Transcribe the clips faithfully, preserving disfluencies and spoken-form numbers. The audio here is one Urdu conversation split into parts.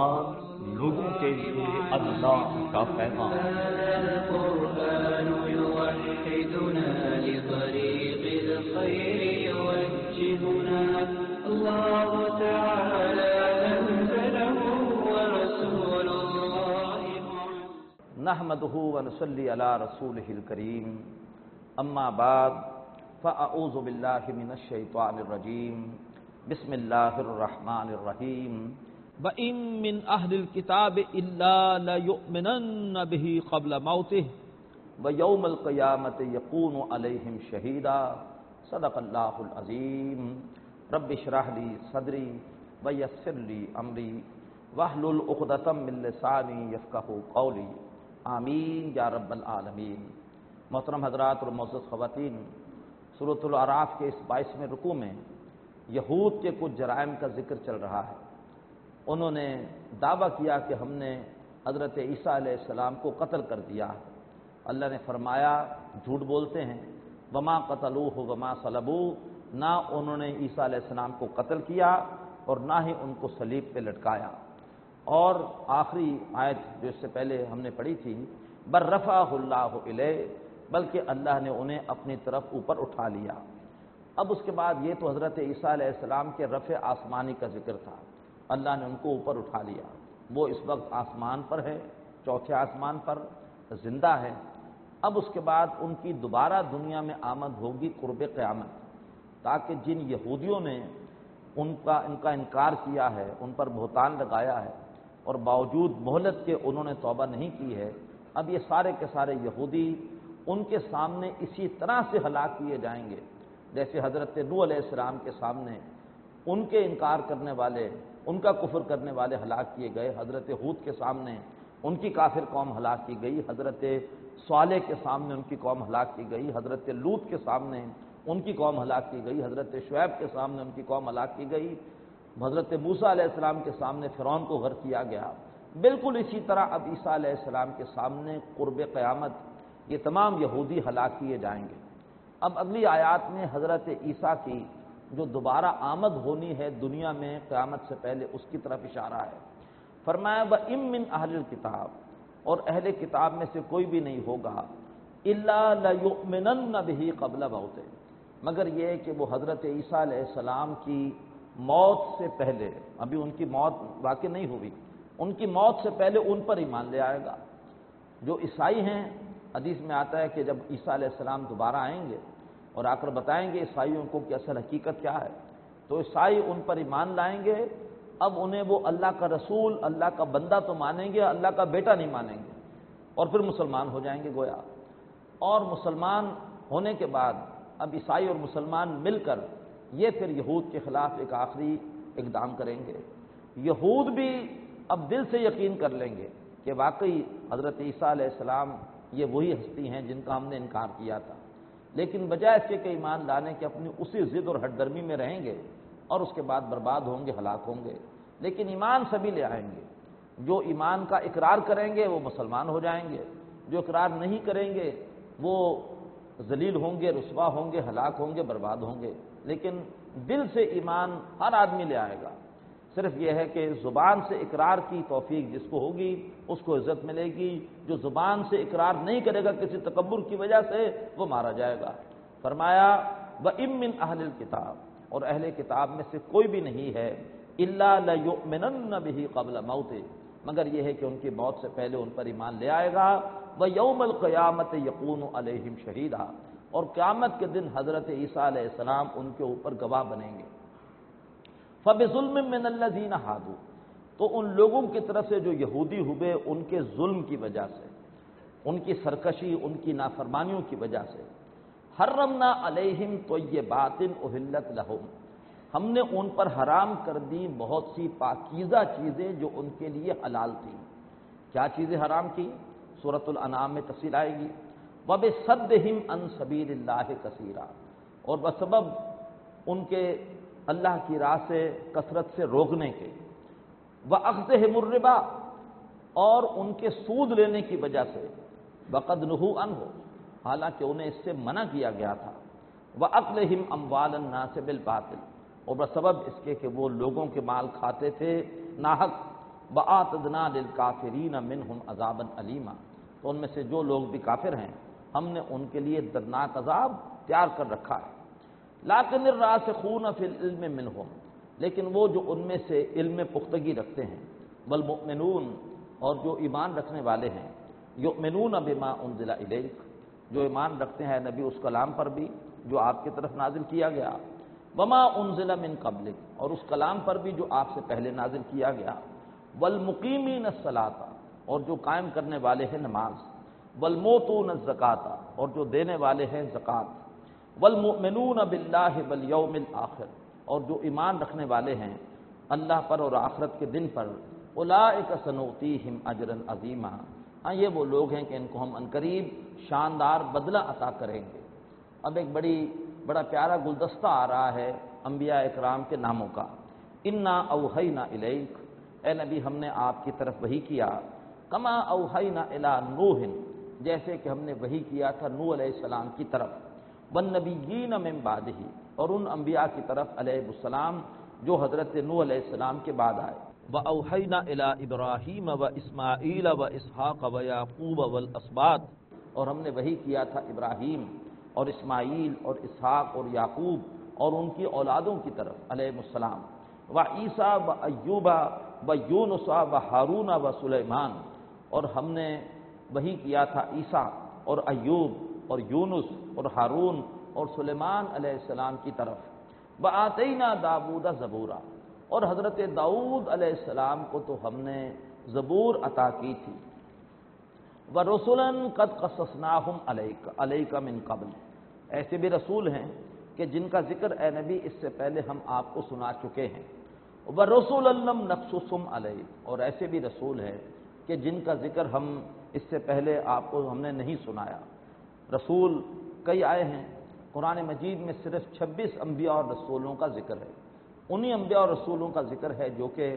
قرآن لوگوں کے لیے اللہ کا پیغام۔ القرآن يوحدنا لطريق الخير يوجهنا الله تعالى أنزله ورسول الله نحمده ونصلي على رسوله الكريم اما بعد فاعوذ بالله من الشيطان الرجيم بسم الله الرحمن الرحيم وَإِن مِّنْ أَهْلِ الْكِتَابِ إِلَّا لَيُؤْمِنَنَّ بِهِ قَبْلَ مَوْتِهِ وَيَوْمَ الْقِيَامَةِ يَكُونُ عَلَيْهِمْ شَهِيدًا صدق اللہ العظیم۔ رب اشرح لی صدری ویسر لی امری واحلل عقدۃ من لسانی یفقہوا قولی آمین یا رب العالمین۔ محترم حضرات اور معزز خواتین، سورۃ الاعراف کے اس بائیسویں رکوع میں یہود کے کچھ جرائم کا ذکر چل رہا ہے۔ انہوں نے دعویٰ کیا کہ ہم نے حضرت عیسیٰ علیہ السلام کو قتل کر دیا ہے۔ اللہ نے فرمایا جھوٹ بولتے ہیں، وما قتلوہ وما صلبوہ، نہ انہوں نے عیسیٰ علیہ السلام کو قتل کیا اور نہ ہی ان کو صلیب پہ لٹکایا۔ اور آخری آیت جو اس سے پہلے ہم نے پڑھی تھی، بل رفعہ اللہ الیہ، بلکہ اللہ نے انہیں اپنی طرف اوپر اٹھا لیا۔ اب اس کے بعد یہ تو حضرت عیسیٰ علیہ السلام کے رفع آسمانی کا ذکر تھا، اللہ نے ان کو اوپر اٹھا لیا، وہ اس وقت آسمان پر ہے، چوتھے آسمان پر زندہ ہے۔ اب اس کے بعد ان کی دوبارہ دنیا میں آمد ہوگی قرب قیامت، تاکہ جن یہودیوں نے ان کا ان کا انکار کیا ہے، ان پر بہتان لگایا ہے اور باوجود مہلت کے انہوں نے توبہ نہیں کی ہے، اب یہ سارے کے سارے یہودی ان کے سامنے اسی طرح سے ہلاک کیے جائیں گے جیسے حضرت نوح علیہ السلام کے سامنے ان کے انکار کرنے والے، ان کا کفر کرنے والے ہلاک کیے گئے، حضرت ہود کے سامنے ان کی کافر قوم ہلاک کی گئی، حضرت صالح کے سامنے ان کی قوم ہلاک کی گئی، حضرت لوط کے سامنے ان کی قوم ہلاک کی گئی، حضرت شعیب کے سامنے ان کی قوم ہلاک کی گئی، حضرت موسیٰ علیہ السلام کے سامنے فرعون کو غرق کیا گیا۔ بالکل اسی طرح اب عیسیٰ علیہ السلام کے سامنے قرب قیامت یہ تمام یہودی ہلاک کیے جائیں گے۔ اب اگلی آیات میں حضرت عیسیٰ کی جو دوبارہ آمد ہونی ہے دنیا میں قیامت سے پہلے، اس کی طرف اشارہ ہے۔ فرمایا وَإِن مِّنْ أَهْلِ الْكِتَابِ، اور اہل کتاب میں سے کوئی بھی نہیں ہوگا، إِلَّا لَيُؤْمِنَنَّ بِهِ قَبْلَ مَوْتِهِ، مگر یہ کہ وہ حضرت عیسیٰ علیہ السلام کی موت سے پہلے، ابھی ان کی موت واقع نہیں ہوئی، ان کی موت سے پہلے ان پر ایمان لے آئے گا۔ جو عیسائی ہیں، حدیث میں آتا ہے کہ جب عیسیٰ علیہ السلام دوبارہ آئیں گے اور آ کر بتائیں گے عیسائیوں کو کہ اصل حقیقت کیا ہے، تو عیسائی ان پر ایمان لائیں گے۔ اب انہیں وہ اللہ کا رسول، اللہ کا بندہ تو مانیں گے، اللہ کا بیٹا نہیں مانیں گے، اور پھر مسلمان ہو جائیں گے گویا۔ اور مسلمان ہونے کے بعد اب عیسائی اور مسلمان مل کر یہ پھر یہود کے خلاف ایک آخری اقدام کریں گے۔ یہود بھی اب دل سے یقین کر لیں گے کہ واقعی حضرت عیسیٰ علیہ السلام یہ وہی ہستی ہیں جن کا ہم نے انکار کیا تھا، لیکن بجائے اس کے کہ ایمان لانے کے اپنی اسی ضد اور ہٹ درمی میں رہیں گے اور اس کے بعد برباد ہوں گے، ہلاک ہوں گے۔ لیکن ایمان سبھی لے آئیں گے، جو ایمان کا اقرار کریں گے وہ مسلمان ہو جائیں گے، جو اقرار نہیں کریں گے وہ ذلیل ہوں گے، رسوا ہوں گے، ہلاک ہوں گے، برباد ہوں گے۔ لیکن دل سے ایمان ہر آدمی لے آئے گا، صرف یہ ہے کہ زبان سے اقرار کی توفیق جس کو ہوگی اس کو عزت ملے گی، جو زبان سے اقرار نہیں کرے گا کسی تکبر کی وجہ سے وہ مارا جائے گا۔ فرمایا وَإِن مِّنْ أَهْلِ الْكِتَابِ، اور اہل کتاب میں سے کوئی بھی نہیں ہے، إِلَّا لَيُؤْمِنَنَّ بِهِ قَبْلَ مَوْتِهِ، مگر یہ ہے کہ ان کی موت سے پہلے ان پر ایمان لے آئے گا۔ وَيَوْمَ الْقِيَامَةِ يَكُونُ عَلَيْهِمْ شَهِيدًا، اور قیامت کے دن حضرت عیسیٰ علیہ السلام ان کے اوپر گواہ بنیں گے۔ فَبِظُلْمٍ مِّنَ الَّذِينَ هَادُوا، تو ان لوگوں کی طرف سے جو یہودی ہوئے ان کے ظلم کی وجہ سے، ان کی سرکشی، ان کی نافرمانیوں کی وجہ سے، حرمنا علیہم طیبات احلت لہم، ہم نے ان پر حرام کر دی بہت سی پاکیزہ چیزیں جو ان کے لیے حلال تھیں۔ کیا چیزیں حرام کی؟ سورۃ الانعام میں تفصیل آئے گی۔ وَبِصَدِّهِمْ عَنْ سَبِيلِ اللَّهِ كَثِيرًا، اور بسبب ان کے اللہ کی راہ سے کثرت سے روکنے کے، وَأَخْذِهِمُ الرِّبَا، اور ان کے سود لینے کی وجہ سے، وَقَدْ نُهُوا عَنْهُ، حالانکہ انہیں اس سے منع کیا گیا تھا، وَأَكْلِهِمْ أَمْوَالَ النَّاسِ بِالْبَاطِلِ، اور بسبب اس کے کہ وہ لوگوں کے مال کھاتے تھے ناحق، وَآتَدْنَا لِلْكَافِرِينَ مِنْهُمْ عَذَابًا أَلِيمًا، تو ان میں سے جو لوگ بھی کافر ہیں ہم نے ان کے لیے دردناک عذاب تیار کر رکھا ہے۔ لَٰكِنِ الرَّاسِخُونَ فِي الْعِلْمِ مِنْهُمْ، لیکن وہ جو ان میں سے علم پختگی رکھتے ہیں، وَالْمُؤْمِنُونَ، اور جو ایمان رکھنے والے ہیں، یؤمنون بما انزل الیک، جو ایمان رکھتے ہیں نبی اس کلام پر بھی جو آپ کی طرف نازل کیا گیا، وما انزل من قبلک، اور اس کلام پر بھی جو آپ سے پہلے نازل کیا گیا، والمقیمین الصلاۃ، اور جو قائم کرنے والے ہیں نماز، والموتون الزکاۃ، اور جو دینے والے ہیں زکوٰۃ، والمؤمنون باللہ والیوم الآخر، اور جو ایمان رکھنے والے ہیں اللہ پر اور آخرت کے دن پر، اولئک سنؤتیہم اجرا عظیما، ہاں یہ وہ لوگ ہیں کہ ان کو ہم عنقریب شاندار بدلہ عطا کریں گے۔ اب ایک بڑی بڑا پیارا گلدستہ آ رہا ہے انبیاء اکرام کے ناموں کا۔ انا اوحینا الیک، اے نبی ہم نے آپ کی طرف وحی کیا، کما اوحینا الی نوح، جیسے کہ ہم نے وحی کیا تھا نوح علیہ السلام کی طرف، والنبیین من بعدہ، اور ان انبیاء کی طرف علیہ السلام جو حضرت نوح علیہ السلام کے بعد آئے۔ وَأَوْحَيْنَا إِلَىٰ إِبْرَاهِيمَ وَإِسْمَاعِيلَ وَإِسْحَاقَ وَيَعْقُوبَ وَالْأَسْبَاطِ، اور ہم نے وحی کیا تھا ابراہیم اور اسماعیل اور اسحاق اور یعقوب اور ان کی اولادوں کی طرف علیہ السلام، وعیسیٰ وایوب ویونس وہارون وسلیمان، اور ہم نے وحی کیا تھا عیسیٰ اور ایوب اور یونس اور ہارون اور سلیمان علیہ السلام کی طرف، وآتینا داؤد زبورا، اور حضرت داؤد علیہ السلام کو تو ہم نے زبور عطا کی تھی، وَرُسُلًا قَدْ قَصَصْنَاهُمْ عَلَيْكَ عَلَيْكَ مِن قَبْلِ، ایسے بھی رسول ہیں کہ جن کا ذکر اے نبی اس سے پہلے ہم آپ کو سنا چکے ہیں، وَرُسُلًا لَّمْ نَقْصُصْهُمْ عَلَيْكَ، اور ایسے بھی رسول ہیں کہ جن کا ذکر ہم اس سے پہلے آپ کو ہم نے نہیں سنایا۔ رسول کئی آئے ہیں، قرآن مجید میں صرف چھبیس انبیاء اور رسولوں کا ذکر ہے، انہی انبیاء اور رسولوں کا ذکر ہے جو کہ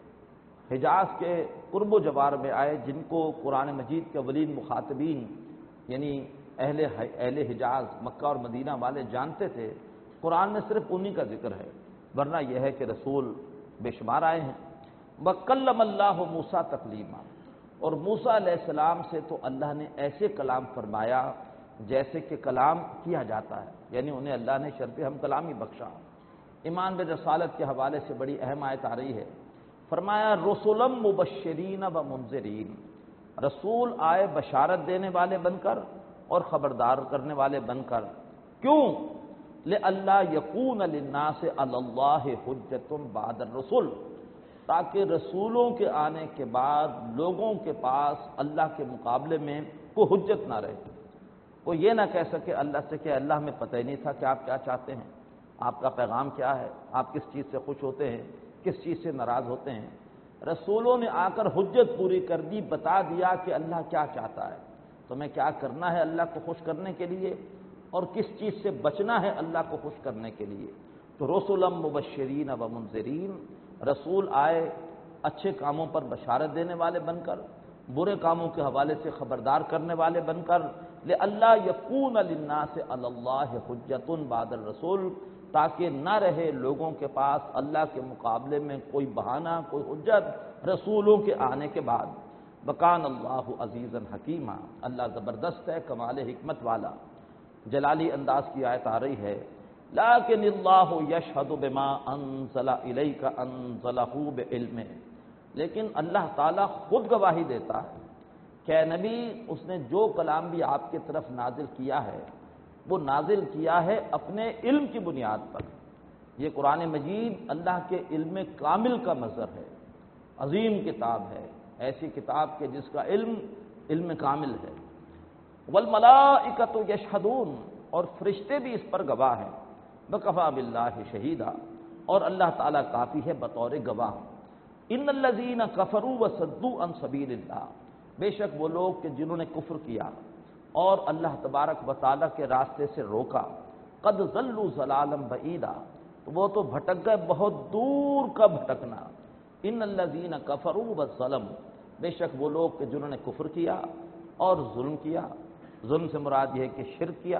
حجاز کے قرب و جوار میں آئے، جن کو قرآن مجید کے اولین مخاطبین یعنی اہل اہل حجاز مکہ اور مدینہ والے جانتے تھے، قرآن میں صرف انہی کا ذکر ہے، ورنہ یہ ہے کہ رسول بے شمار آئے ہیں۔ وَكَلَّمَ اللَّهُ مُوسَىٰ تَكْلِيمًا، اور موسیٰ علیہ السلام سے تو اللہ نے ایسے کلام فرمایا جیسے کہ کلام کیا جاتا ہے، یعنی انہیں اللہ نے شرف ہم کلامی بخشا۔ ایمان بالرسالت کے حوالے سے بڑی اہم آیت آ رہی ہے، فرمایا رسولم مبشرین و منذرین، رسول آئے بشارت دینے والے بن کر اور خبردار کرنے والے بن کر، کیوں؟ لئلا یکون للناس علی اللہ حجۃ بعد الرسل، تاکہ رسولوں کے آنے کے بعد لوگوں کے پاس اللہ کے مقابلے میں کوئی حجت نہ رہے، وہ یہ نہ کہہ سکے اللہ سے کہ اللہ ہمیں پتہ ہی نہیں تھا کہ آپ کیا چاہتے ہیں، آپ کا پیغام کیا ہے، آپ کس چیز سے خوش ہوتے ہیں، کس چیز سے ناراض ہوتے ہیں۔ رسولوں نے آ کر حجت پوری کر دی، بتا دیا کہ اللہ کیا چاہتا ہے، تمہیں کیا کرنا ہے اللہ کو خوش کرنے کے لیے اور کس چیز سے بچنا ہے اللہ کو خوش کرنے کے لیے۔ تو رسولم مبشرین و منذرین، رسول آئے اچھے کاموں پر بشارت دینے والے بن کر، برے کاموں کے حوالے سے خبردار کرنے والے بن کر، لئلا یکون للناس علی اللہ حجۃ بعد الرسول، تاکہ نہ رہے لوگوں کے پاس اللہ کے مقابلے میں کوئی بہانہ، کوئی حجت رسولوں کے آنے کے بعد۔ وکان اللہ عزیزا حکیما، اللہ زبردست ہے، کمال حکمت والا۔ جلالی انداز کی آیت آ رہی ہے، لیکن اللہ یشہد بما انزل الیک انزلہ بعلمہ، لیکن اللہ تعالیٰ خود گواہی دیتا ہے کہ اے نبی اس نے جو کلام بھی آپ کی طرف نازل کیا ہے وہ نازل کیا ہے اپنے علم کی بنیاد پر۔ یہ قرآن مجید اللہ کے علم کامل کا مظہر ہے، عظیم کتاب ہے، ایسی کتاب کہ جس کا علم علم کامل ہے۔ والملائکۃ یشہدون، اور فرشتے بھی اس پر گواہ ہیں، وکفیٰ باللہ شہیدا، اور اللہ تعالیٰ کافی ہے بطور گواہ۔ ان الذین کفروا وصدوا عن سبیل اللہ، بے شک وہ لوگ کہ جنہوں نے کفر کیا اور اللہ تبارک و تعالیٰ کے راستے سے روکا، قد ضلوا ضلالا بعیدا، وہ تو بھٹک گئے بہت دور کا بھٹکنا۔ ان الذین کفروا وظلموا، بے شک وہ لوگ کہ جنہوں نے کفر کیا اور ظلم کیا، ظلم سے مراد یہ ہے کہ شرک کیا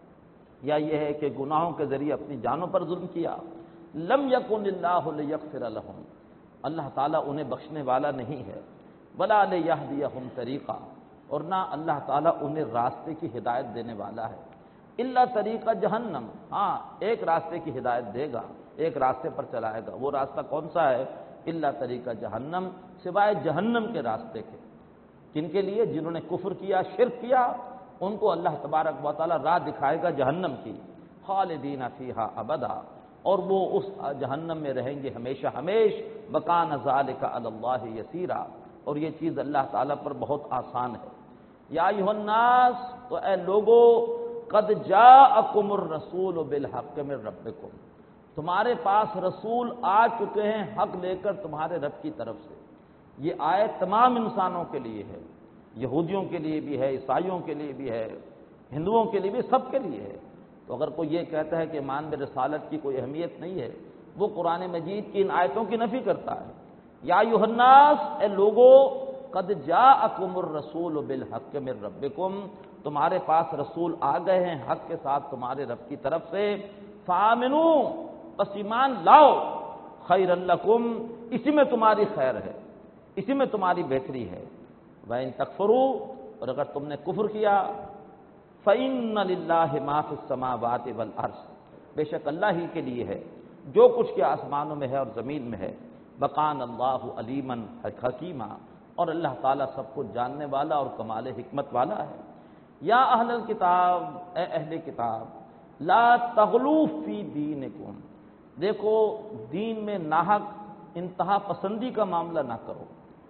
یا یہ ہے کہ گناہوں کے ذریعے اپنی جانوں پر ظلم کیا، لم یکن اللہ لیغفر لہم، اللہ تعالیٰ انہیں بخشنے والا نہیں ہے، ولا لیہدیہم طریقہ، اور نہ اللہ تعالیٰ انہیں راستے کی ہدایت دینے والا ہے، الا طریقہ جہنم، ہاں ایک راستے کی ہدایت دے گا، ایک راستے پر چلائے گا، وہ راستہ کون سا ہے؟ الا طریقہ جہنم، سوائے جہنم کے راستے کے۔ کن کے لیے؟ جنہوں نے کفر کیا، شرک کیا، ان کو اللہ تبارک و تعالیٰ راہ دکھائے گا جہنم کی، خالدین فیہا ابدا، اور وہ اس جہنم میں رہیں گے ہمیشہ ہمیش، وکان ذالک علی اللہ یسیرا، اور یہ چیز اللہ تعالیٰ پر بہت آسان ہے۔ یا ایھا الناس، تو اے لوگو، قد جاءکم الرسول بالحق من ربکم، تمہارے پاس رسول آ چکے ہیں حق لے کر تمہارے رب کی طرف سے۔ یہ آیت تمام انسانوں کے لیے ہے، یہودیوں کے لیے بھی ہے، عیسائیوں کے لیے بھی ہے، ہندوؤں کے لیے بھی، سب کے لیے ہے۔ تو اگر کوئی یہ کہتا ہے کہ ایمان برسالت کی کوئی اہمیت نہیں ہے، وہ قرآن مجید کی ان آیتوں کی نفی کرتا ہے۔ یا ایھا الناس، اے لوگو، قد جاءکم الرسول بالحق من ربکم، تمہارے پاس رسول آ گئے ہیں حق کے ساتھ تمہارے رب کی طرف سے، فآمنوا، پس ایمان لاؤ، خیر لکم، اسی میں تمہاری خیر ہے، اسی میں تمہاری بہتری ہے، وَإِن تکفروا، اور اگر تم نے کفر کیا، فَإِنَّ لِلَّهِ مَا فِي السَّمَاوَاتِ وَالْأَرْضِ، بے شک اللہ ہی کے لیے ہے جو کچھ کے آسمانوں میں ہے اور زمین میں ہے، وَكَانَ اللَّهُ عَلِيمًا حَكِيمًا، اور اللہ تعالیٰ سب کچھ جاننے والا اور کمال حکمت والا ہے۔ یا اہل الکتاب، اے اہل کتاب، لا تغلوا فی دینکم، دیکھو دین میں ناحق انتہا پسندی کا معاملہ نہ کرو،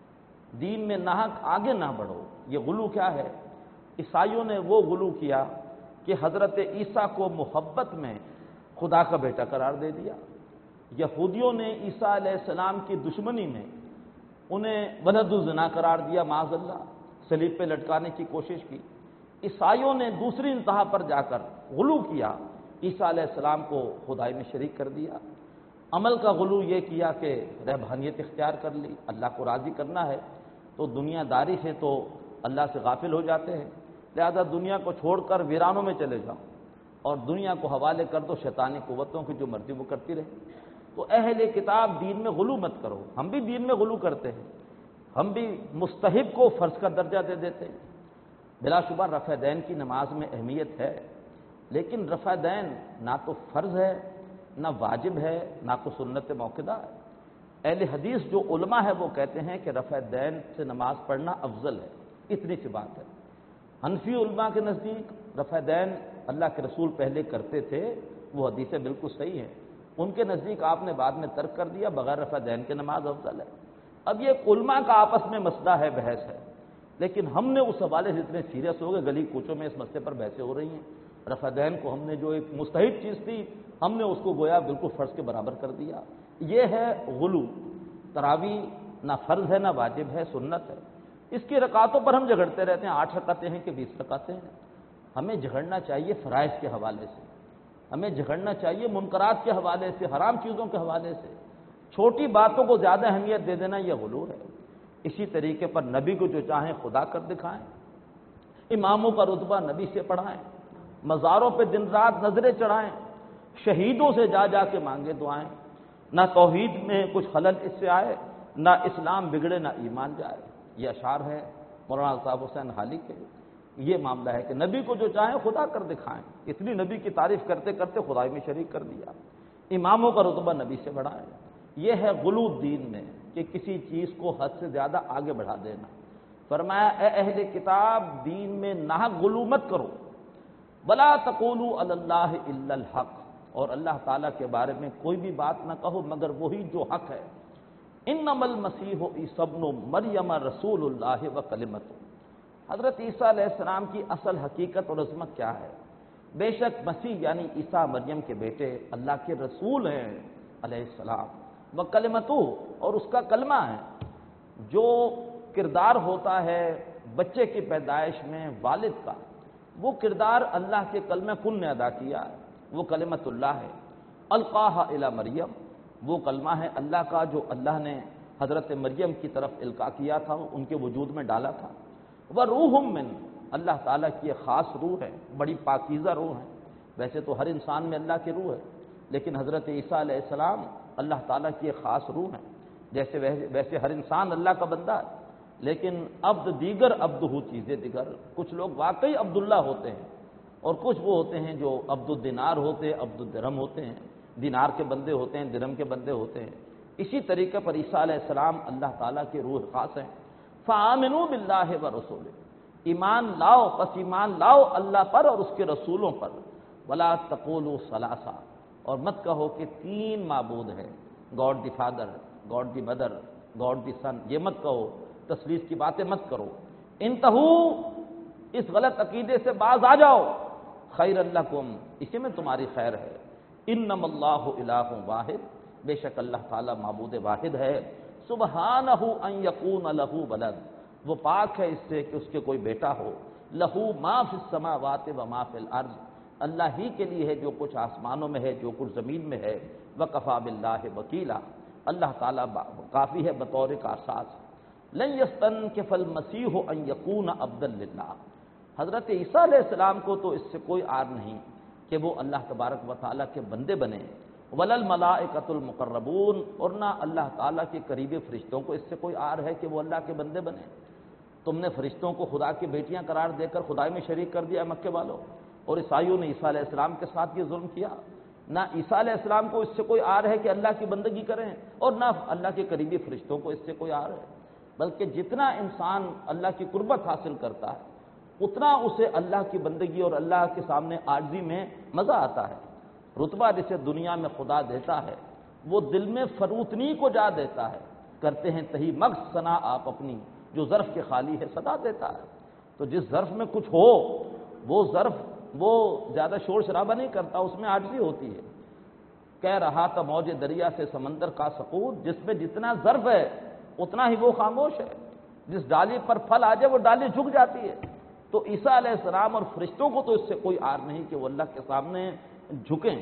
دین میں ناحق آگے نہ بڑھو۔ یہ غلو کیا ہے؟ عیسائیوں نے وہ غلو کیا کہ حضرت عیسیٰ کو محبت میں خدا کا بیٹا قرار دے دیا، یہودیوں نے عیسیٰ علیہ السلام کی دشمنی میں انہیں ولد الزنا قرار دیا، معاذ اللہ، صلیب پہ لٹکانے کی کوشش کی۔ عیسائیوں نے دوسری انتہا پر جا کر غلو کیا، عیسیٰ علیہ السلام کو خدائی میں شریک کر دیا۔ عمل کا غلو یہ کیا کہ رہبانیت اختیار کر لی، اللہ کو راضی کرنا ہے تو دنیا داری سے تو اللہ سے غافل ہو جاتے ہیں، لہذا دنیا کو چھوڑ کر ویرانوں میں چلے جاؤ اور دنیا کو حوالے کر دو شیطانی قوتوں کی جو مرضی وہ کرتی رہے۔ تو اہل کتاب دین میں غلو مت کرو، ہم بھی دین میں غلو کرتے ہیں، ہم بھی مستحب کو فرض کا درجہ دے دیتے ہیں۔ بلا شبہ رفع دین کی نماز میں اہمیت ہے، لیکن رفع دین نہ تو فرض ہے، نہ واجب ہے، نہ کو سنت موقدہ ہے۔ اہل حدیث جو علماء ہے وہ کہتے ہیں کہ رفع دین سے نماز پڑھنا افضل ہے، اتنی سی بات ہے۔ حنفی علماء کے نزدیک رفع دین اللہ کے رسول پہلے کرتے تھے، وہ حدیثیں بالکل صحیح ہیں، ان کے نزدیک آپ نے بعد میں ترک کر دیا، بغیر رفع دین کے نماز افضل ہے۔ اب یہ علماء کا آپس میں مسئلہ ہے، بحث ہے، لیکن ہم نے اس حوالے سے اتنے سیریس ہو گئے، گلی کوچوں میں اس مسئلے پر بحثیں ہو رہی ہیں۔ رفع دین کو ہم نے جو ایک مستحب چیز تھی، ہم نے اس کو گویا بالکل فرض کے برابر کر دیا۔ یہ ہے غلو۔ تراویح نہ فرض ہے، نہ واجب ہے، سنت ہے۔ اس کی رکعتوں پر ہم جھگڑتے رہتے ہیں، آٹھ رکعتیں ہیں کہ بیس رکعتیں ہیں۔ ہمیں جھگڑنا چاہیے فرائض کے حوالے سے، ہمیں جھگڑنا چاہیے منکرات کے حوالے سے، حرام چیزوں کے حوالے سے۔ چھوٹی باتوں کو زیادہ اہمیت دے دینا یہ غلو ہے۔ اسی طریقے پر نبی کو جو چاہیں خدا کر دکھائیں، اماموں کا رتبہ نبی سے پڑھائیں، مزاروں پہ دن رات نظریں چڑھائیں، شہیدوں سے جا جا کے مانگے دعائیں، نہ توحید میں کچھ خلل اس سے آئے، نہ اسلام بگڑے، نہ ایمان جائے۔ یہ اشعار ہے مولانا الطاف حسین حالی کے۔ یہ معاملہ ہے کہ نبی کو جو چاہیں خدا کر دکھائیں، اتنی نبی کی تعریف کرتے کرتے خدائی میں شریک کر دیا۔ اماموں کا رتبہ نبی سے بڑھائیں۔ یہ ہے غلو دین میں کہ کسی چیز کو حد سے زیادہ آگے بڑھا دینا۔ فرمایا اے اہل کتاب، دین میں ناحق غلو مت کرو، ولا تقولوا علی اللہ الا الحق، اور اللہ تعالیٰ کے بارے میں کوئی بھی بات نہ کہو مگر وہی جو حق ہے۔ انما المسیح عیسی ابن مریم رسول اللہ وکلمتہ، حضرت عیسیٰ علیہ السلام کی اصل حقیقت اور عظمت کیا ہے؟ بے شک مسیح یعنی عیسیٰ مریم کے بیٹے اللہ کے رسول ہیں علیہ السلام، وکلمتہ، اور اس کا کلمہ ہے۔ جو کردار ہوتا ہے بچے کی پیدائش میں والد کا، وہ کردار اللہ کے کلمہ کن نے ادا کیا ہے، وہ کلمت اللہ ہے۔ القاها الی مریم، وہ کلمہ ہے اللہ کا جو اللہ نے حضرت مریم کی طرف القاء کیا تھا، ان کے وجود میں ڈالا تھا۔ وروح من، اللہ تعالیٰ کی ایک خاص روح ہے، بڑی پاکیزہ روح ہے۔ ویسے تو ہر انسان میں اللہ کی روح ہے، لیکن حضرت عیسیٰ علیہ السلام اللہ تعالیٰ کی ایک خاص روح ہے۔ جیسے ویسے ہر انسان اللہ کا بندہ ہے، لیکن عبد دیگر عبد ہو چیزیں دیگر، کچھ لوگ واقعی عبداللہ ہوتے ہیں اور کچھ وہ ہوتے ہیں جو عبد الدینار ہوتے ہیں، عبد الدرہم ہوتے ہیں، دینار کے بندے ہوتے ہیں، درہم کے بندے ہوتے ہیں۔ اسی طریقے پر عیسیٰ علیہ السلام اللہ تعالیٰ کے روح خاص ہیں۔ فآمنوا باللہ ورسولہ، ایمان لاؤ، پس ایمان لاؤ اللہ پر اور اس کے رسولوں پر۔ ولا تقولوا ثلاثہ، اور مت کہو کہ تین معبود ہیں، God the Father, God the Mother, God the Son, یہ مت کہو، تثلیث کی باتیں مت کرو۔ انتہو، اس غلط عقیدے سے باز آ جاؤ، خیر لکم، اسی میں تمہاری خیر ہے۔ انما اللہ الہ واحد، بے شک اللہ تعالیٰ معبود واحد ہے۔ سبحانہ ان یکون لہ ولد، وہ پاک ہے اس سے کہ اس کے کوئی بیٹا ہو۔ لہ ما فی السماوات و ما فی الارض، اللہ ہی کے لیے ہے جو کچھ آسمانوں میں ہے، جو کچھ زمین میں ہے۔ وکفی باللہ وکیلا، اللہ تعالیٰ کافی ہے بطور کارساز۔ لن یستنکف المسیح ان یکون عبدا للہ، حضرت عیسیٰ علیہ السلام کو تو اس سے کوئی عار نہیں کہ وہ اللہ تبارک و تعالیٰ کے بندے بنے۔ ولا الملائکۃ المقربون، اور نہ اللہ تعالیٰ کے قریبی فرشتوں کو اس سے کوئی عار ہے کہ وہ اللہ کے بندے بنے۔ تم نے فرشتوں کو خدا کی بیٹیاں قرار دے کر خدائی میں شریک کر دیا مکے والوں، اور عیسائیوں نے عیسیٰ علیہ السلام کے ساتھ یہ ظلم کیا۔ نہ عیسیٰ علیہ السلام کو اس سے کوئی عار ہے کہ اللہ کی بندگی کریں، اور نہ اللہ کے قریبی فرشتوں کو اس سے کوئی عار ہے، بلکہ جتنا انسان اللہ کی قربت حاصل کرتا ہے اتنا اسے اللہ کی بندگی اور اللہ کے سامنے عاجزی میں مزہ آتا ہے۔ رتبہ جسے دنیا میں خدا دیتا ہے وہ دل میں فروتنی کو جا دیتا ہے، کرتے ہیں تہی مغز ثنا آپ اپنی، جو ظرف کے خالی ہے صدا دیتا ہے۔ تو جس ظرف میں کچھ ہو وہ ظرف وہ زیادہ شور شرابہ نہیں کرتا، اس میں عاجزی ہوتی ہے۔ کہہ رہا تھا موج دریا سے سمندر کا سقوط، جس میں جتنا ظرف ہے اتنا ہی وہ خاموش ہے، جس ڈالی پر پھل آ جائے وہ ڈالی جھک جاتی ہے۔ تو عیسیٰ علیہ السلام اور فرشتوں کو تو اس سے کوئی عار نہیں کہ وہ اللہ کے سامنے جھکیں۔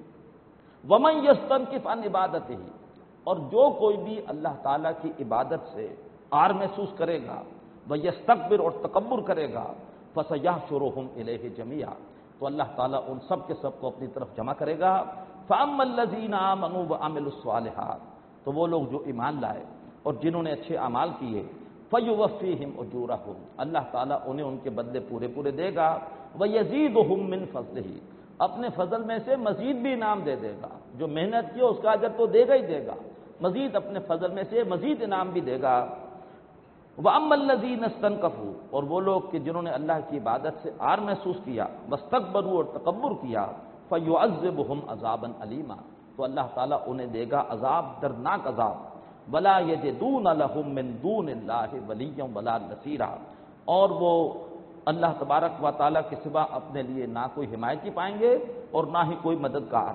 ومن یستنکف عن عبادتہ، اور جو کوئی بھی اللہ تعالیٰ کی عبادت سے عار محسوس کرے گا، ویستکبر، اور تکبر کرے گا، فسیحشرہم الیہ جمیعا، تو اللہ تعالیٰ ان سب کے سب کو اپنی طرف جمع کرے گا۔ فاما الذین آمنوا وعملوا الصالحات، تو وہ لوگ جو ایمان لائے اور جنہوں نے اچھے اعمال کیے، فیوفیہم اجورہم، اللہ تعالیٰ انہیں ان کے بدلے پورے پورے دے گا۔ ویزیدہم من فضلہ، اپنے فضل میں سے مزید بھی انعام دے دے گا، جو محنت کی اس کا اجر تو دے گا ہی دے گا، مزید اپنے فضل میں سے مزید انعام بھی دے گا۔ وَأَمَّا الَّذِينَ اسْتَنكَفُوا، اور وہ لوگ کہ جنہوں نے اللہ کی عبادت سے عار محسوس کیا، وَاسْتَكْبَرُوا، اور تکبر کیا، فَيُعَذِّبُهُمْ عَذَابًا أَلِيمًا، تو اللہ تعالیٰ انہیں دے گا عذاب، دردناک عذاب۔ وَلَا يَجِدُونَ لَهُم مِّن دُونِ اللَّهِ وَلِيًّا وَلَا نَصِيرًا، اور وہ اللہ تبارک و تعالیٰ کے سوا اپنے لیے نہ کوئی حمایتی پائیں گے اور نہ ہی کوئی مددگار۔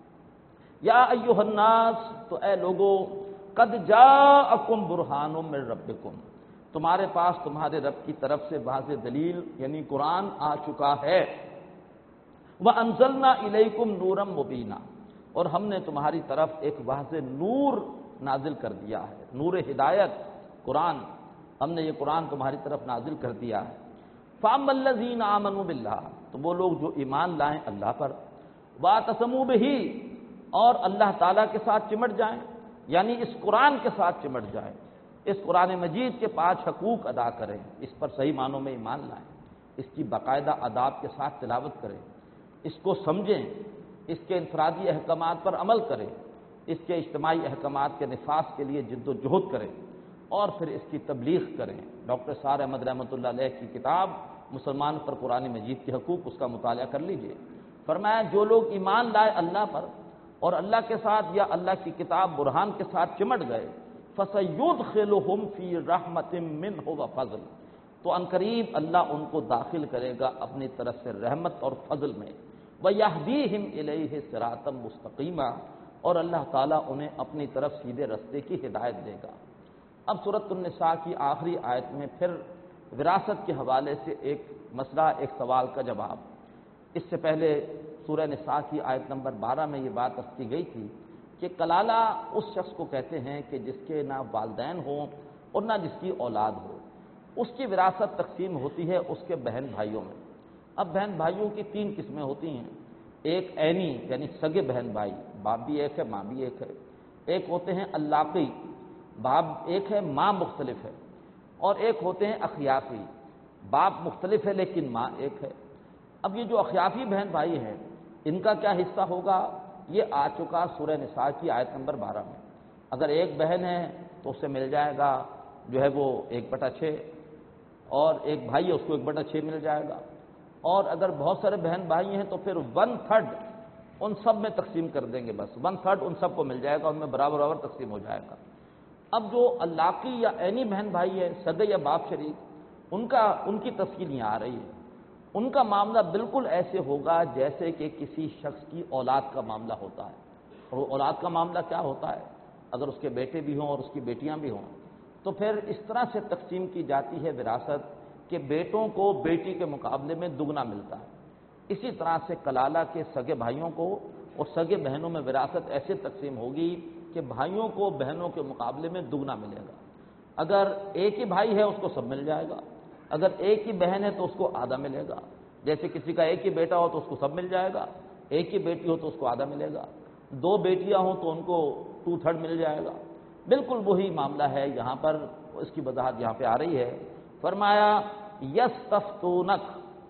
یا ایھا الناس، تو اے لوگو، قد جاءکم برہان من ربکم، تمہارے پاس تمہارے رب کی طرف سے واضح دلیل یعنی قرآن آ چکا ہے۔ وَأَنزَلْنَا إِلَيْكُمْ نُورًا مُبِينًا، اور ہم نے تمہاری طرف ایک واضح نور نازل کر دیا ہے، نور ہدایت قرآن، ہم نے یہ قرآن تمہاری طرف نازل کر دیا ہے۔ فَأَمَّا الَّذِينَ آمَنُوا بِاللَّهِ، تو وہ لوگ جو ایمان لائیں اللہ پر، وَاعْتَصَمُوا بِهِ، اور اللہ تعالیٰ کے ساتھ چمٹ جائیں، یعنی اس قرآن کے ساتھ چمٹ جائیں، اس قرآن مجید کے پانچ حقوق ادا کریں، اس پر صحیح معنوں میں ایمان لائیں، اس کی باقاعدہ آداب کے ساتھ تلاوت کریں، اس کو سمجھیں، اس کے انفرادی احکامات پر عمل کریں، اس کے اجتماعی احکامات کے نفاذ کے لیے جد و جہد کریں، اور پھر اس کی تبلیغ کریں۔ ڈاکٹر سار احمد رحمۃ اللہ علیہ کی کتاب مسلمان پر قرآن مجید کے حقوق، اس کا مطالعہ کر لیجئے۔ فرمایا جو لوگ ایمان لائے اللہ پر اور اللہ کے ساتھ یا اللہ کی کتاب برہان کے ساتھ چمٹ گئے، فَسَيُدْخِلُهُمْ فِي رَحْمَةٍ مِّنْهُ وَفَضْلٍ، تو عنقریب اللہ ان کو داخل کرے گا اپنی طرف سے رحمت اور فضل میں۔ وَيَهْدِيهِمْ إِلَيْهِ صِرَاطًا مُسْتَقِيمًا، اور اللہ تعالیٰ انہیں اپنی طرف سیدھے رستے کی ہدایت دے گا۔ اب سورۃ النساء کی آخری آیت میں پھر وراثت کے حوالے سے ایک مسئلہ، ایک سوال کا جواب۔ اس سے پہلے سورہ نساء کی آیت نمبر بارہ میں یہ بات کی گئی تھی کہ کلالہ اس شخص کو کہتے ہیں کہ جس کے نہ والدین ہوں اور نہ جس کی اولاد ہو، اس کی وراثت تقسیم ہوتی ہے اس کے بہن بھائیوں میں۔ اب بہن بھائیوں کی تین قسمیں ہوتی ہیں، ایک عینی یعنی سگے بہن بھائی، باپ بھی ایک ہے ماں بھی ایک ہے، ایک ہوتے ہیں اللاقی باپ ایک ہے، ماں مختلف ہے، اور ایک ہوتے ہیں اخیافی، باپ مختلف ہے لیکن ماں ایک ہے۔ اب یہ جو اخیافی بہن بھائی ہیں ان کا کیا حصہ ہوگا، یہ آ چکا سورہ نساء کی آیت نمبر بارہ میں۔ اگر ایک بہن ہے تو اسے مل جائے گا جو ہے وہ ایک بٹا چھ، اور ایک بھائی ہے اس کو ایک بٹا چھ مل جائے گا، اور اگر بہت سارے بہن بھائی ہیں تو پھر ون تھرڈ ان سب میں تقسیم کر دیں گے، بس ون تھرڈ ان سب کو مل جائے گا، ان میں برابر برابر تقسیم ہو جائے گا۔ اب جو علاقی یا عینی بہن بھائی ہے، سگے یا باپ شریک، ان کا ان کی تفصیل یہاں آ رہی ہے۔ ان کا معاملہ بالکل ایسے ہوگا جیسے کہ کسی شخص کی اولاد کا معاملہ ہوتا ہے۔ اور وہ اولاد کا معاملہ کیا ہوتا ہے، اگر اس کے بیٹے بھی ہوں اور اس کی بیٹیاں بھی ہوں تو پھر اس طرح سے تقسیم کی جاتی ہے وراثت کہ بیٹوں کو بیٹی کے مقابلے میں دگنا ملتا ہے۔ اسی طرح سے کلالہ کے سگے بھائیوں کو اور سگے بہنوں میں وراثت ایسے تقسیم ہوگی کہ بھائیوں کو بہنوں کے مقابلے میں دگنا ملے گا۔ اگر ایک ہی بھائی ہے اس کو سب مل جائے گا، اگر ایک ہی بہن ہے تو اس کو آدھا ملے گا۔ جیسے کسی کا ایک ہی بیٹا ہو تو اس کو سب مل جائے گا، ایک ہی بیٹی ہو تو اس کو آدھا ملے گا، دو بیٹیاں ہوں تو ان کو ٹو تھرڈ مل جائے گا۔ بالکل وہی معاملہ ہے یہاں پر، اس کی وضاحت یہاں پہ آ رہی ہے۔ فرمایا یستفتونک،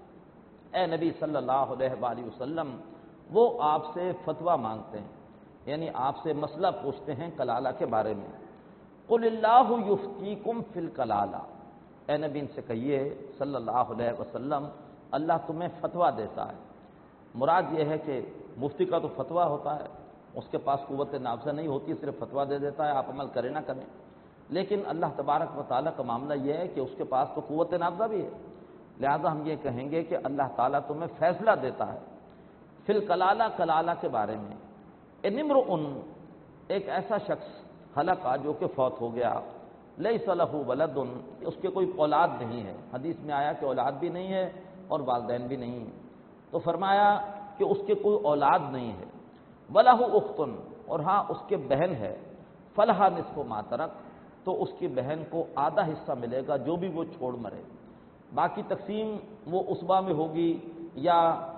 اے نبی صلی اللہ علیہ وآلہ وسلم وہ آپ سے فتویٰ مانگتے ہیں، یعنی آپ سے مسئلہ پوچھتے ہیں کلالہ کے بارے میں۔ قل اللہ یفتیکم فی الکلالہ، اے نبی ان سے کہیے صلی اللہ علیہ وسلم اللہ تمہیں فتویٰ دیتا ہے۔ مراد یہ ہے کہ مفتی کا تو فتویٰ ہوتا ہے، اس کے پاس قوت نافذہ نہیں ہوتی، صرف فتویٰ دے دیتا ہے، آپ عمل کریں نہ کریں۔ لیکن اللہ تبارک و تعالیٰ کا معاملہ یہ ہے کہ اس کے پاس تو قوت نافذہ بھی ہے، لہذا ہم یہ کہیں گے کہ اللہ تعالیٰ تمہیں فیصلہ دیتا ہے فی الکلالہ، کلالہ کے بارے میں۔ ان امرؤ، ایک ایسا شخص ہلکا جو کہ فوت ہو گیا، لیس لہ ولد، اس کے کوئی اولاد نہیں ہے، حدیث میں آیا کہ اولاد بھی نہیں ہے اور والدین بھی نہیں ہیں، تو فرمایا کہ اس کے کوئی اولاد نہیں ہے، ولہ اخت، اور ہاں اس کے بہن ہے، فلہا نصف ما ترک، تو اس کی بہن کو آدھا حصہ ملے گا جو بھی وہ چھوڑ مرے، باقی تقسیم وہ عصبہ میں ہوگی یا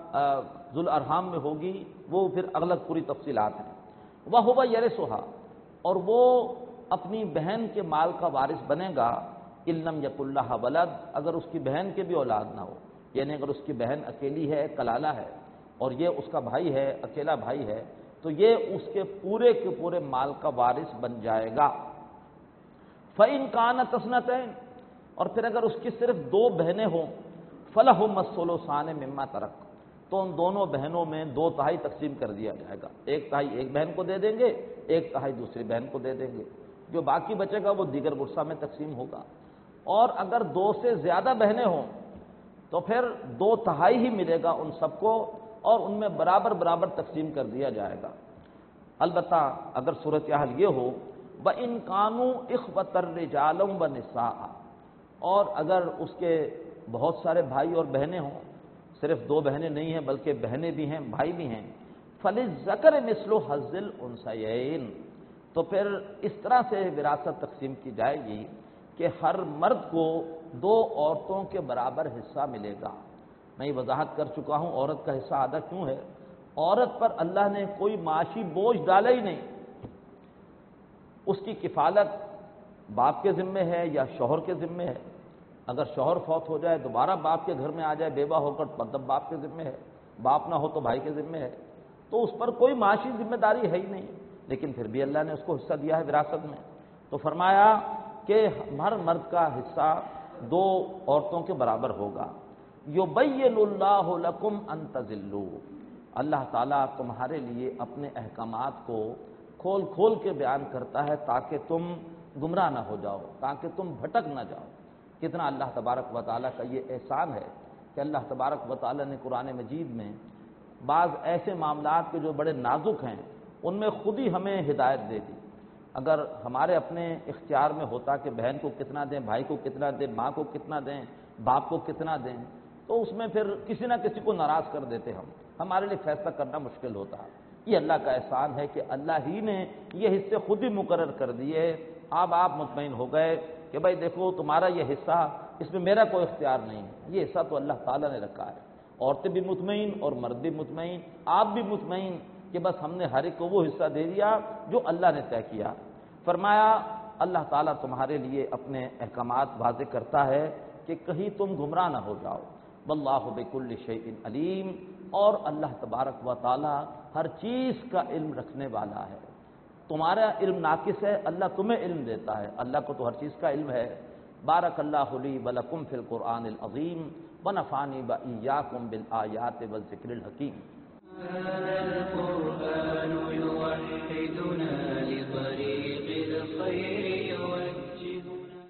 ذو الارحام میں ہوگی، وہ پھر الگ پوری تفصیلات ہیں۔ وَهُوَ يَرِثُهَا، اور وہ اپنی بہن کے مال کا وارث بنے گا، إِن لَّمْ يَكُن لَّهَا وَلَدٌ، اگر اس کی بہن کے بھی اولاد نہ ہو، یعنی اگر اس کی بہن اکیلی ہے، کلالہ ہے، اور یہ اس کا بھائی ہے، اکیلا بھائی ہے، تو یہ اس کے پورے کے پورے مال کا وارث بن جائے گا۔ فَإِن كَانَتْ اثْنَتَيْنِ، اور پھر اگر اس کی صرف دو بہنیں ہوں، فَلَهُمَّ الثُّلُثَانِ مِمَّا تَرَكَ، تو ان دونوں بہنوں میں دو تہائی تقسیم کر دیا جائے گا، ایک تہائی ایک بہن کو دے دیں گے، ایک تہائی دوسری بہن کو دے دیں گے، جو باقی بچے گا وہ دیگر ورثہ میں تقسیم ہوگا۔ اور اگر دو سے زیادہ بہنیں ہوں تو پھر دو تہائی ہی ملے گا ان سب کو، اور ان میں برابر برابر تقسیم کر دیا جائے گا۔ البتہ اگر صورتحال یہ ہو وَإِن كَانُوا إِخْوَةً رِجَالًا وَنِسَاءً، اور اگر اس کے بہت سارے بھائی اور بہنیں ہوں، صرف دو بہنیں نہیں ہیں بلکہ بہنیں بھی ہیں بھائی بھی ہیں، فَلِلذَّكَرِ مِثْلُ حَظِّ الْأُنثَيَيْنِ، تو پھر اس طرح سے وراثت تقسیم کی جائے گی کہ ہر مرد کو دو عورتوں کے برابر حصہ ملے گا۔ میں یہ وضاحت کر چکا ہوں عورت کا حصہ آدھا کیوں ہے۔ عورت پر اللہ نے کوئی معاشی بوجھ ڈالا ہی نہیں، اس کی کفالت باپ کے ذمے ہے یا شوہر کے ذمے ہے، اگر شوہر فوت ہو جائے دوبارہ باپ کے گھر میں آ جائے بیوہ ہو کر تب باپ کے ذمے ہے، باپ نہ ہو تو بھائی کے ذمے ہے، تو اس پر کوئی معاشی ذمہ داری ہے ہی نہیں، لیکن پھر بھی اللہ نے اس کو حصہ دیا ہے وراثت میں۔ تو فرمایا کہ ہر مرد کا حصہ دو عورتوں کے برابر ہوگا۔ یبین اللہ لکم ان تضلوا، اللہ تعالیٰ تمہارے لیے اپنے احکامات کو کھول کھول کے بیان کرتا ہے تاکہ تم گمراہ نہ ہو جاؤ، تاکہ تم بھٹک نہ جاؤ۔ کتنا اللہ تبارک و تعالیٰ کا یہ احسان ہے کہ اللہ تبارک و تعالیٰ نے قرآن مجید میں بعض ایسے معاملات کے جو بڑے نازک ہیں ان میں خود ہی ہمیں ہدایت دے دی۔ اگر ہمارے اپنے اختیار میں ہوتا کہ بہن کو کتنا دیں، بھائی کو کتنا دیں، ماں کو کتنا دیں، باپ کو کتنا دیں، تو اس میں پھر کسی نہ کسی کو ناراض کر دیتے ہم، ہمارے لیے فیصلہ کرنا مشکل ہوتا ہے۔ یہ اللہ کا احسان ہے کہ اللہ ہی نے یہ حصے خود ہی مقرر کر دیے، اب آپ مطمئن ہو گئے کہ بھائی دیکھو تمہارا یہ حصہ، اس میں میرا کوئی اختیار نہیں ہے، یہ حصہ تو اللہ تعالیٰ نے رکھا ہے۔ عورتیں بھی مطمئن اور مرد بھی مطمئن، آپ بھی مطمئن کہ بس ہم نے ہر ایک کو وہ حصہ دے دیا جو اللہ نے طے کیا۔ فرمایا اللہ تعالیٰ تمہارے لیے اپنے احکامات واضح کرتا ہے کہ کہیں تم گمراہ نہ ہو جاؤ۔ واللہ بکل شیء علیم، اور اللہ تبارک و تعالیٰ ہر چیز کا علم رکھنے والا ہے۔ تمہارا علم ناقص ہے، اللہ تمہیں علم دیتا ہے، اللہ کو تو ہر چیز کا علم ہے۔ بارک اللہ لی ولکم فی القرآن العظیم ونفعنی وإیاکم بالآیات والذکر الحکیم۔ هذا القرآن يوحدنا لطريق الخير